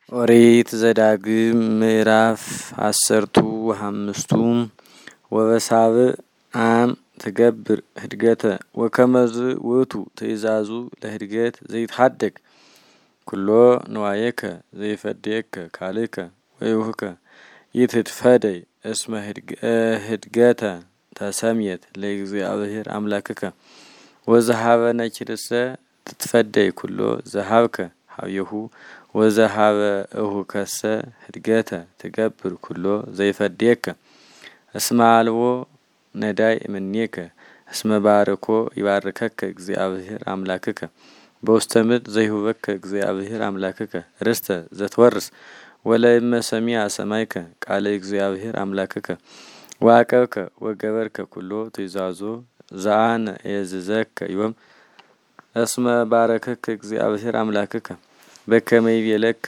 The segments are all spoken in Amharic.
ኦሪት ዘዳግም ምዕራፍ 15 ወበሳብ አም ትገብር ህድገተ ወከመዝ ውእቱ ትእዛዙ ለህድገት ዘይትሐደግ ኩሎ ንዋየከ ዘይፈደየከ ካልከ ወይሁከ ይትትፈደይ እስመ ህድገተ ተሰምየት ለእግዚአብሔር አምላክከ ወዘሃበ ነችርሰ ትትፈደይ ኩሎ ዘሃብከ ሀብየሁ ወዘሃበ እሁከሰ ህድገተ ትገብር ኩሎ ዘይፈደየከ እስመ አልቦ ነዳይ እምኔከ እስመ ባርኮ ይባርከከ እግዚአብሔር አምላክከ በውስተ ምድር ዘይሁበከ እግዚአብሔር አምላክከ ርስተ ዘትወርስ ወለእመ ሰሚዐ ሰማይከ ቃለ እግዚአብሔር አምላክከ ወአቀብከ ወገበርከ ኩሎ ትእዛዞ ዘአነ የዝዘከ ዮም እስመ ባረከከ እግዚአብሔር አምላክከ በከመ ይቤለከ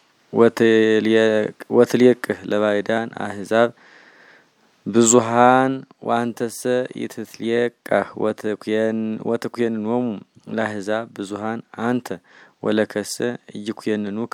ወትልየቅህ ለባዕዳን አሕዛብ ብዙሃን ወአንተሰ ይትትልየቃህ ወትኩየንኖሙ ለአሕዛብ ብዙሃን አንተ ወለከሰ ኢይኩየንኑከ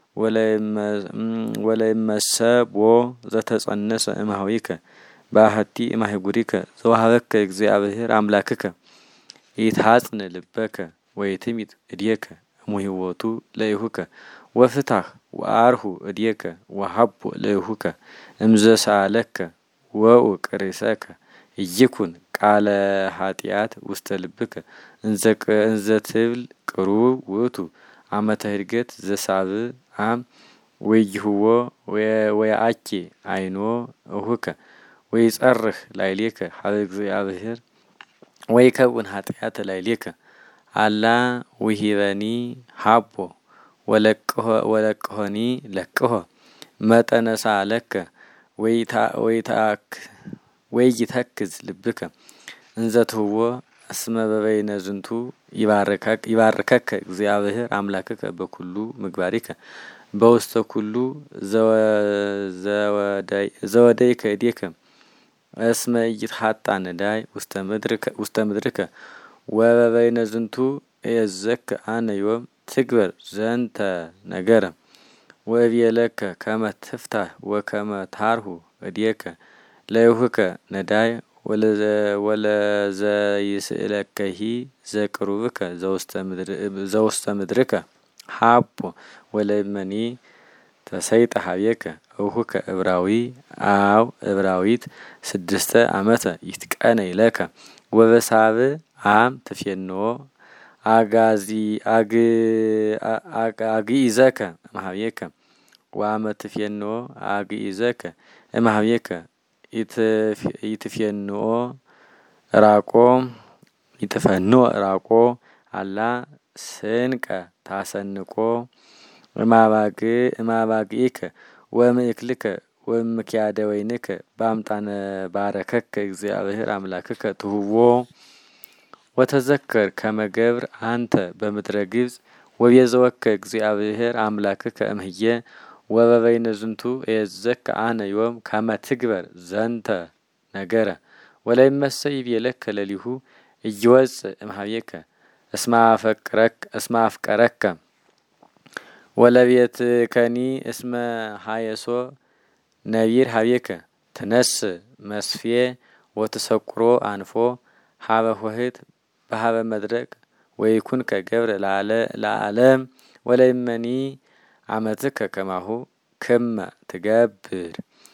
ወለእመሰ ቦ ዘተጸነሰ እምኀዊከ በአሐቲ እምአህጉሪከ ዘወሀበከ እግዚአብሔር አምላክከ ይትሐጽን ልበከ ወይትሚጥ እዴከ እሙሂቦቱ ለይሁከ ወፍታህ ወአርሁ እዴከ ወሀቦ ለይሁከ እምዘሳለከ ወውቅ ርእሰከ ይኩን ቃለ ኃጢአት ውስተ ልብከ እንዘ ትብል ቅሩብ ውእቱ ዓመተ ህድገት ዘሳብ አም ወይሁዎ ወያአኪ አይኖ እሁከ ወይጸርህ ላዕሌከ ሀበ እግዚአብሔር ወይከውን ኃጢአተ ላዕሌከ አላ ውሂበኒ ሀቦ ወለቅሆኒ ለቅሆ መጠነሳ ለከ ወይተክዝ ልብከ እንዘትህዎ እስመ በበይነ ዝንቱ ይባርከከ እግዚአብሔር አምላክከ በኩሉ ምግባሪከ በውስተ ኩሉ ዘወደይከ እዴከ እስመ ኢይትሐጣ ነዳይ ውስተ ምድርከ ወበበይነ ዝንቱ እየዘከ አነ ዮም ትግበር ዘንተ ነገረ ወእብየለከ ከመ ትፍታህ ወከመ ታርሁ እዴከ ለይሁከ ነዳይ ወለዘይስእለከሂ ዘቅሩብከ ዘውስተ ምድርከ ሀቦ ወለእመኒ ተሰይጠ ሀቤከ እሁከ ዕብራዊ አው ዕብራዊት 6 ዓመተ ይትቀነይ ለከ ወበሳብ አም ትፌንዎ አግኢዘከ እምኀቤከ ወአመ ትፌንዎ አግኢዘከ እምኀቤከ ይትፌንዎ ራቆ አላ ስንቀ ታሰንቆ እማባግኢከ ወምእክልከ ወምክያደ ወይንከ በአምጣነ ባረከከ እግዚአብሔር አምላክከ ትሁቦ ወተዘከር ከመ ገብር አንተ በምድረ ግብጽ ወቤዘወከ እግዚአብሔር አምላክከ እምህየ ወበበይነ ዝንቱ እየዘከ አነ ዮም ከመ ትግበር ዘንተ ነገረ ወለእመሰ ይቤለከ ለሊሁ ኢይወፅእ እምኀቤከ እስመ አፍቀረከ ወለቤትከኒ እስመ ሀየሶ ነቢር ሀቤከ ትነስእ መስፌ ወትሰቁሮ አንፎ ሀበ ኆኅት በሀበ መድረቅ ወይኩንከ ገብረ ለዓለም ወለእመኒ አመትከ ከማሁ ክመ ትገብር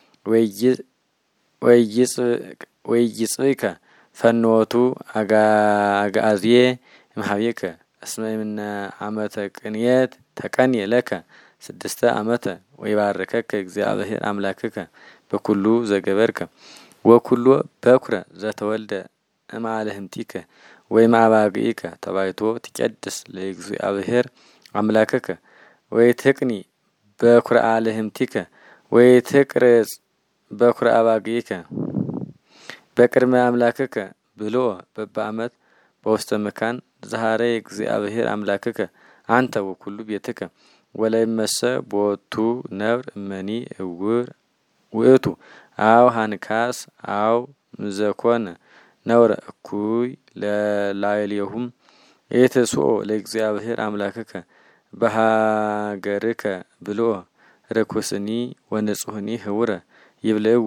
ወይይጽእከ ፈኖቱ አግዓዝየ እምኀቤከ እስመ እምነ ዓመተ ቅንየት ተቀንየ ለከ 6 ዓመተ ወይባርከከ እግዚአብሔር አምላክከ በኩሉ ዘገበርከ ወኩሎ በኩረ ዘተወልደ እምአልህምቲከ ወእምአባግኢከ ተባይቶ ትቀድስ ለእግዚአብሔር አምላክከ ወይትቅኒ በኩረ አልህምቲከ ወይትቅርጽ በኩረ አባግኢከ በቅድመ አምላክከ ብሎ በበዓመት በውስተ መካን ዘሃረ እግዚአብሔር አምላክከ አንተ ወኩሉ ቤትከ ወለእመሰ ቦቱ ነብር እመኒ እውር ውእቱ አው ሃንካስ አው ምዘኮነ ነውረ እኩይ ለላዕሌሁም ኢትስኦ ለእግዚአብሔር አምላክከ በሃገርከ ብልኦ ርኩስኒ ወንጹህኒ ህውረ ይብልእዎ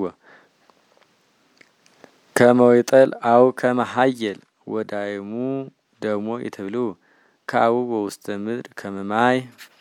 ከመይጠል አው ከመሃየል ወዳይሙ ደሞ ይትብልው ከአቡ በውስተ ምድር ከመማይ